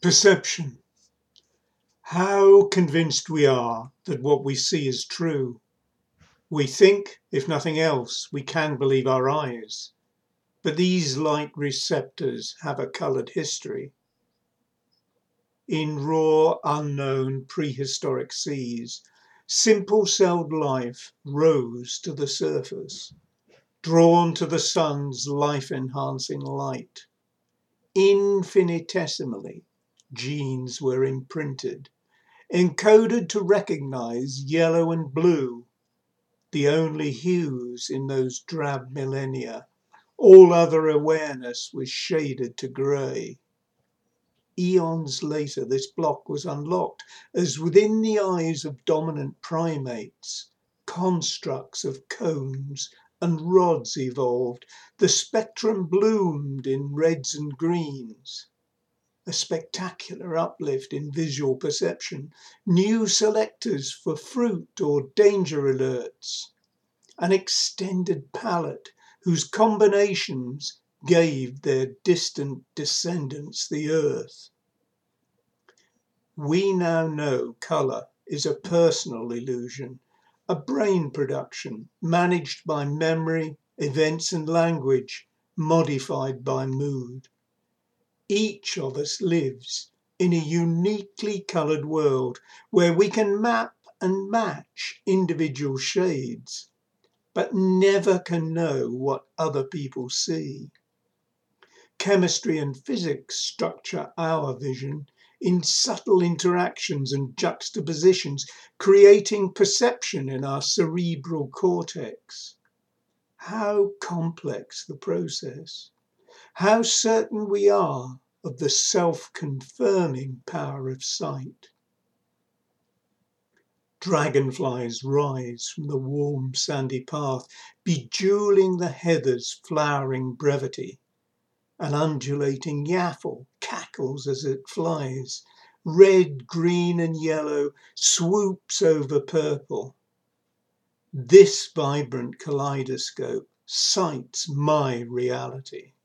Perception. How convinced we are that what we see is true. We think, if nothing else, we can believe our eyes. But these light receptors have a coloured history. In raw, unknown, prehistoric seas, simple-celled life rose to the surface, drawn to the sun's life-enhancing light. Infinitesimally, genes were imprinted, encoded to recognize yellow and blue, the only hues in those drab millennia. All other awareness was shaded to grey. Eons later, this block was unlocked as within the eyes of dominant primates, constructs of cones and rods evolved. The spectrum bloomed in reds and greens. A spectacular uplift in visual perception, new selectors for fruit or danger alerts, an extended palette whose combinations gave their distant descendants the earth. We now know colour is a personal illusion, a brain production managed by memory, events and language, modified by mood. Each of us lives in a uniquely coloured world where we can map and match individual shades, but never can know what other people see. Chemistry and physics structure our vision in subtle interactions and juxtapositions, creating perception in our cerebral cortex. How complex the process. How certain we are of the self-confirming power of sight. Dragonflies rise from the warm sandy path, bejeweling the heather's flowering brevity. An undulating yaffle cackles as it flies. Red, green and yellow swoops over purple. This vibrant kaleidoscope sights my reality.